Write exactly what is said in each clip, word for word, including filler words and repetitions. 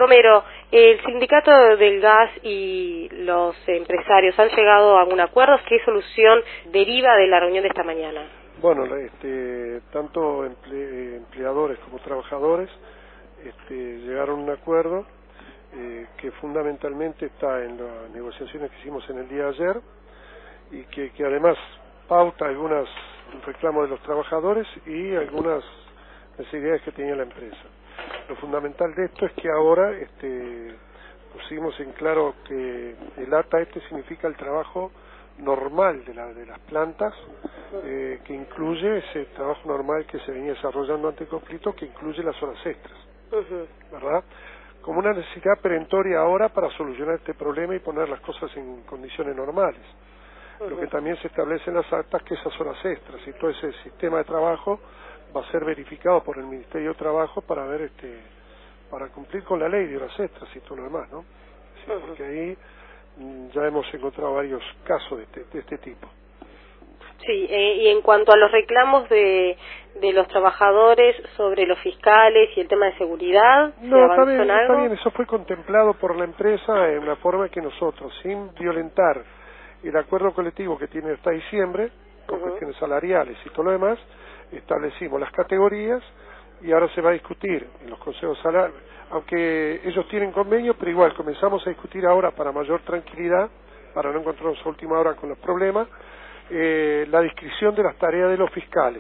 Romero, ¿el sindicato del gas y los empresarios han llegado a algún acuerdo? ¿Qué solución deriva de la reunión de esta mañana? Bueno, este, tanto emple, empleadores como trabajadores este, llegaron a un acuerdo eh, que fundamentalmente está en las negociaciones que hicimos en el día de ayer y que, que además pauta algunos reclamos de los trabajadores y algunas necesidades que tenía la empresa. Lo fundamental de esto es que ahora este, pusimos en claro que el A T A este significa el trabajo normal de, la, de las plantas, eh, que incluye ese trabajo normal que se venía desarrollando ante el conflicto, que incluye las horas extras, ¿verdad? Como una necesidad perentoria ahora para solucionar este problema y poner las cosas en condiciones normales. Lo que también se establece en las actas que esas horas extras y todo ese sistema de trabajo va a ser verificado por el Ministerio de Trabajo para ver este para cumplir con la ley de horas extras y todo lo demás, ¿no? Sí, porque ahí ya hemos encontrado varios casos de este, de este tipo. Sí, eh, y en cuanto a los reclamos de, de los trabajadores sobre los fiscales y el tema de seguridad, ¿se no, avanzó está bien, en algo? está bien, eso fue contemplado por la empresa en una forma que nosotros, sin violentar el acuerdo colectivo que tiene hasta diciembre, con uh-huh. cuestiones salariales y todo lo demás, establecimos las categorías y ahora se va a discutir en los consejos salariales, aunque ellos tienen convenio, pero igual comenzamos a discutir ahora para mayor tranquilidad, para no encontrarnos a última hora con los problemas, eh, la descripción de las tareas de los fiscales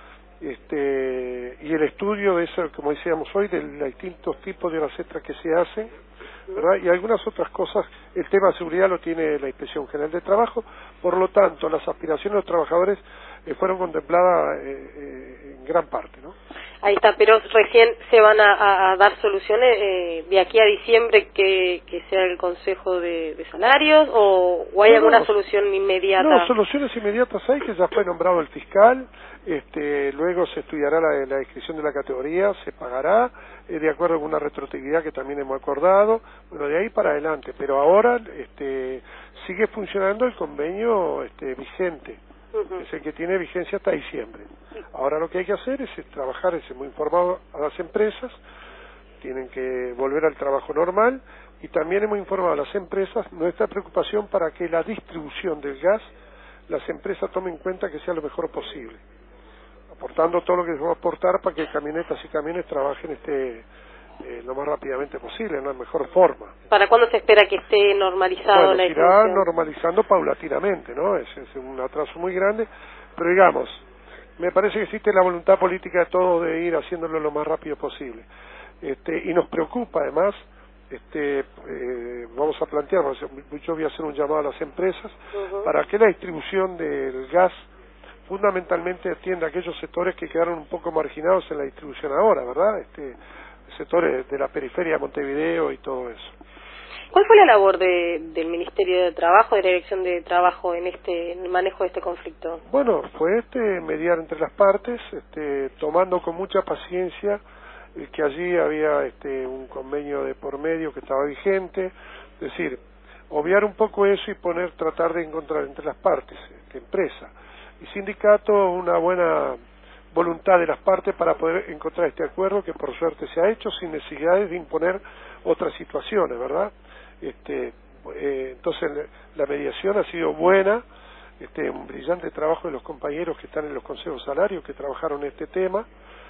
este, y el estudio de eso, como decíamos hoy, de los distintos tipos de horas extras que se hacen, ¿verdad? Y algunas otras cosas. El tema de seguridad lo tiene la Inspección General de Trabajo, por lo tanto las aspiraciones de los trabajadores eh, fueron contempladas eh, eh, en gran parte, ¿no? Ahí está, pero recién se van a, a, a dar soluciones eh, de aquí a diciembre que, que sea el Consejo de, de Salarios o, o hay no, alguna no, solución inmediata. No, soluciones inmediatas hay, que ya fue nombrado el fiscal, este, luego se estudiará la, la descripción de la categoría, se pagará, eh, de acuerdo con una retroactividad que también hemos acordado, bueno, de ahí para adelante, pero ahora este, sigue funcionando el convenio este, vigente. Uh-huh. Es el que tiene vigencia hasta diciembre. Ahora lo que hay que hacer es, es trabajar, es muy informado a las empresas, tienen que volver al trabajo normal y también hemos informado a las empresas nuestra preocupación para que la distribución del gas, las empresas tomen en cuenta que sea lo mejor posible, aportando todo lo que se va a aportar para que camionetas y camiones trabajen este eh, lo más rápidamente posible, en la mejor forma. ¿Para cuándo se espera que esté normalizado bueno, la se irá distribución? normalizando paulatinamente, ¿no? Es, es un atraso muy grande, pero digamos, me parece que existe la voluntad política de todos de ir haciéndolo lo más rápido posible. Este, y nos preocupa además, este, eh, vamos a plantear, yo voy a hacer un llamado a las empresas, uh-huh. para que la distribución del gas fundamentalmente atienda a aquellos sectores que quedaron un poco marginados en la distribución ahora, ¿verdad? Este, sectores de la periferia de Montevideo y todo eso. ¿Cuál fue la labor de, del Ministerio de Trabajo, de la Dirección de Trabajo en este en el manejo de este conflicto? Bueno, fue este mediar entre las partes, este, tomando con mucha paciencia el que allí había este, un convenio de por medio que estaba vigente, es decir, obviar un poco eso y poner, tratar de encontrar entre las partes, este, empresa y sindicato, una buena voluntad de las partes para poder encontrar este acuerdo que por suerte se ha hecho sin necesidades de imponer otras situaciones, ¿verdad? Este, eh, entonces la mediación ha sido buena, este, un brillante trabajo de los compañeros que están en los consejos salarios que trabajaron este tema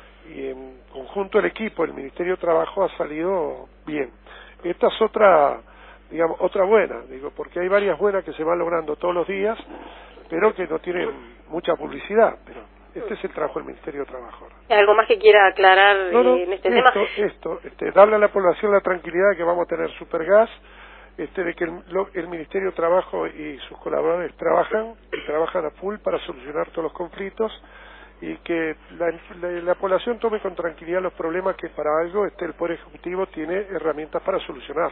y en conjunto el equipo del Ministerio de Trabajo ha salido bien. Esta es otra, digamos, otra buena, digo, porque hay varias buenas que se van logrando todos los días, pero que no tienen mucha publicidad, pero este es el trabajo del Ministerio de Trabajo. ¿Algo más que quiera aclarar no, no, eh, en este esto, tema? Esto, este, darle a la población la tranquilidad de que vamos a tener supergas, este, de que el, lo, el Ministerio de Trabajo y sus colaboradores trabajan, y trabajan a full para solucionar todos los conflictos, y que la, la, la población tome con tranquilidad los problemas que para algo este, el Poder Ejecutivo tiene herramientas para solucionar.